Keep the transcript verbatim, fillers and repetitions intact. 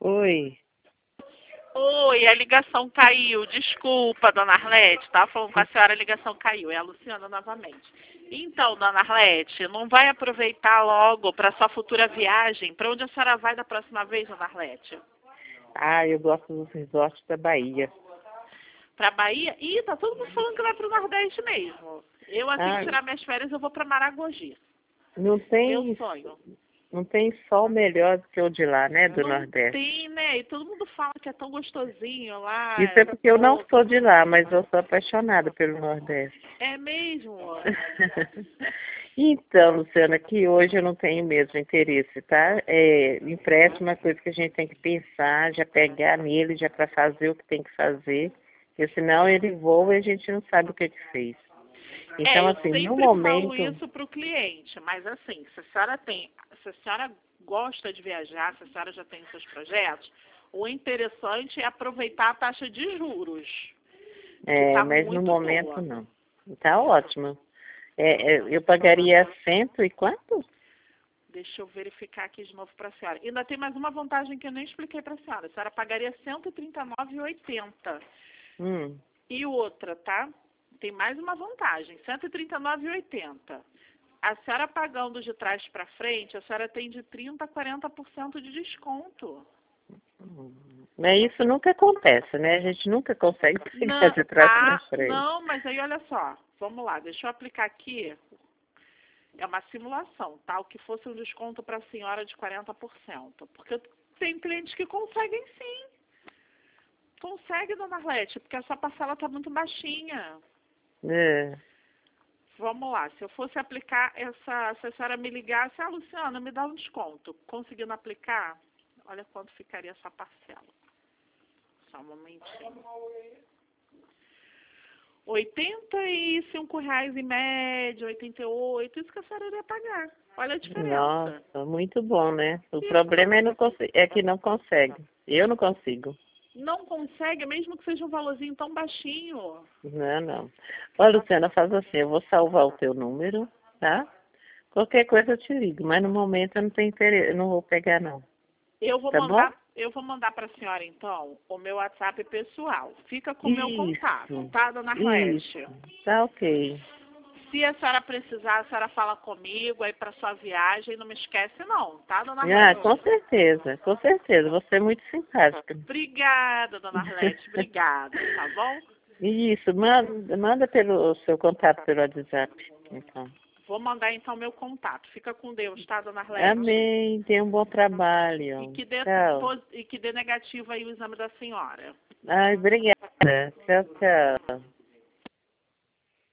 Oi. Oi, a ligação caiu. Desculpa, dona Arlete. Estava falando com a senhora, a ligação caiu. É a Luciana novamente. Então, dona Arlete, não vai aproveitar logo para sua futura viagem? Para onde a senhora vai da próxima vez, dona Arlete? Ah, eu gosto dos resorts da Bahia. Para Bahia? Ih, tá todo mundo falando que vai para o Nordeste mesmo. Eu, assim Ah, que tirar minhas férias, eu vou para Maragogi. não Meu tem, sonho. não tem sol melhor do que o de lá, né, do Não Nordeste. tem, né? E todo mundo fala que é tão gostosinho lá. Isso é É, porque eu não pouco. sou de lá, mas eu sou apaixonada pelo Nordeste. É mesmo? Então, Luciana, que hoje eu não tenho mesmo interesse, tá? É, empréstimo é uma coisa que a gente tem que pensar, já pegar nele, já para fazer o que tem que fazer, porque senão ele voa e a gente não sabe o que que fez. É, Então, eu assim, no sempre falo momento, isso para o cliente, mas assim, se a senhora tem, se a senhora gosta de viajar, se a senhora já tem seus projetos, o interessante é aproveitar a taxa de juros, que é, está mas no muito momento boa. não. Tá ótimo. É, é, eu pagaria cento e quanto? Deixa eu verificar aqui de novo para a senhora. Ainda tem mais uma vantagem que eu nem expliquei para a senhora. A senhora pagaria cento e trinta e nove reais e oitenta centavos. Hum, E outra, tá? Tem mais uma vantagem, cento e trinta e nove reais e oitenta centavos. A senhora pagando de trás para frente, a senhora tem de trinta a quarenta por cento de desconto. mas isso nunca acontece, né? A gente nunca consegue pegar Não, de trás para ah, frente. não, mas aí olha só, vamos lá, deixa eu aplicar aqui. É uma simulação, tá? O que fosse um desconto para a senhora de quarenta por cento. Porque tem clientes que conseguem sim. Consegue, dona Arlete, porque essa parcela está muito baixinha. É. Vamos lá, se eu fosse aplicar essa, se a senhora me ligasse, ah, Luciana, me dá um desconto. Conseguindo aplicar, olha quanto ficaria essa parcela. Só um momentinho. oitenta e cinco reais em média, oitenta e oito, isso que a senhora iria pagar. Olha a diferença. Nossa, muito bom, né? O Isso. problema é, não conse- é que não consegue. Eu não consigo. Não consegue, mesmo que seja um valorzinho tão baixinho. Não, não. Ó, Luciana, faz assim, eu vou salvar o teu número, tá? Qualquer coisa eu te ligo, mas no momento eu não tenho interesse, eu não vou pegar não. Eu vou Tá bom? mandar, eu vou mandar para a senhora então o meu WhatsApp pessoal. Fica com o meu contato, Isso, tá, dona Arlete? isso. Tá ok. Se a senhora precisar, a senhora fala comigo aí para sua viagem, não me esquece não, tá, dona Ah, com Arlete? certeza, com certeza. Você é muito simpática. Obrigada, dona Arlete, obrigada, tá bom? Isso, manda, manda pelo seu contato pelo WhatsApp, então. Vou mandar então meu contato. Fica com Deus, tá, dona Arlete? Amém. Tenha um bom E trabalho. que dê, Tchau. pos- e que dê negativo aí o exame da senhora. Ai, obrigada. Tchau, tchau.